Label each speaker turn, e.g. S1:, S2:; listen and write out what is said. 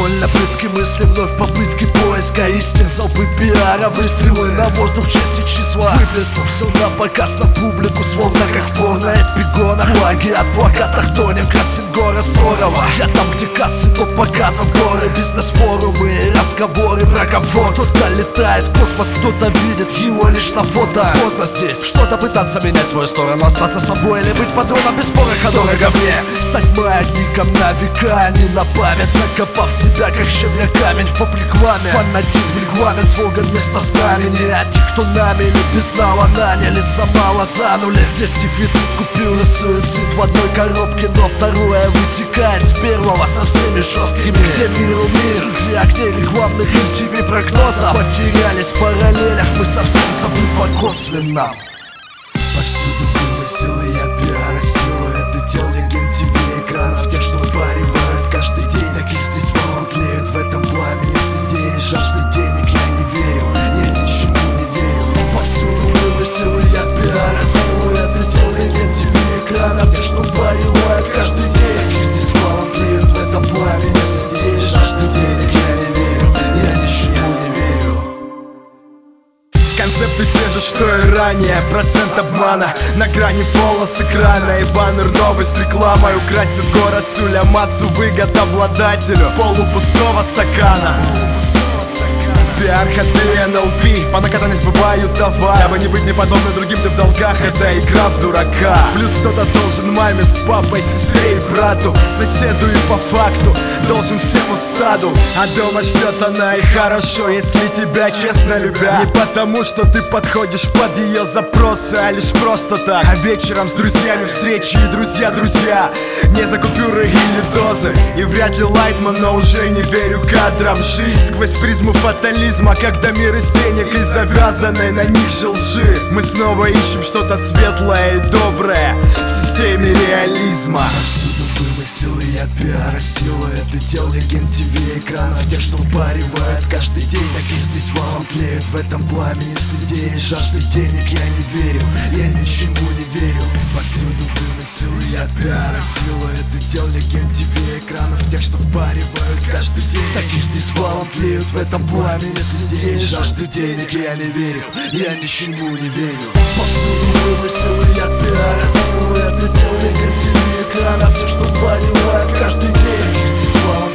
S1: Больно пытки мысли, вновь попытки поиска истин, залпы пиара, выстрелы на воздух чести числа. Выплеснув все на показ на публику, словно как в порно-эпигонах. Флаги от плакатах тонем, красит город здорово. Я там, где кассы, то показов горы, бизнес-форумы и разговоры про комфорт. Кто-то летает в космос, кто-то видит его лишь на фото. Поздно здесь что-то пытаться менять свою сторону, остаться собой или быть патроном без пороха. Дорого мне стать маятником на века, не на память, закопав себя как щебня камень в поплекваме. Фанатизм регламент, слоган вместо знамени. А те, кто нами или без нала наняли, за мало занули. Здесь дефицит купюры, суицид в одной коробке, но второе вытекает с первого со всеми жесткими. Где миру мир, среди огней рекламных MTV прогнозов. Потерялись в параллелях, мы совсем забыв о косвенном.
S2: Повсюду вымысел и от пиара сила. Это дел легенд ТВ экранов, тех, что впаривают каждый день. Таких здесь валом тлеют в этом пламени с идеей жажды денег. Я не верю, я ничему не верю. Повсюду вымысел и от пиара сила. Это дел легенд ТВ экранов, тех, что впаривают каждый день. Таких здесь валом тлеют в этом пламени с идеей жажды денег. Я не верю, я ничему не верю.
S3: Концепты те же, что и ранее. Процент обмана на грани фола с экрана. И баннер новость рекламой украсит город, суля массу выгод обладателю полупустого стакана. Пиар, ходы, НЛП, по накатанность бывают давай. Дабы не быть неподобным другим, ты в долгах, это игра в дурака. Плюс что-то должен маме с папой, сестре и брату, соседу и по факту должен всему стаду. А дома ждет она и хорошо, если тебя честно любят. Не потому, что ты подходишь под ее запросы, а лишь просто так. А вечером с друзьями встречи и друзья не за купюры или дозы. И вряд ли Лайтман, но уже не верю кадрам. Жизнь сквозь призму фатализма, когда мир из денег и завязанной на них же лжи. Мы снова ищем что-то светлое и доброе в системе реализма.
S2: Повсюду вымысел и от пиара сила. Это дел легенд ТВ экранов, тех, что впаривают каждый день. Таких здесь валом тлеют в этом пламени с идеей жажды денег. Я не верю, я ничему не верю. Повсюду вымысел и от пиара сила. Это дел легенд ТВ экранов, тех, что впаривают каждый день. Таких здесь валом тлеют в этом пламени с идеей жажды денег. Я не верю, я ничему не верю. Повсюду вымысел и от пиара сила. Это дел легенд ТВ экранов, тех, что впаривают каждый день. Таких здесь валом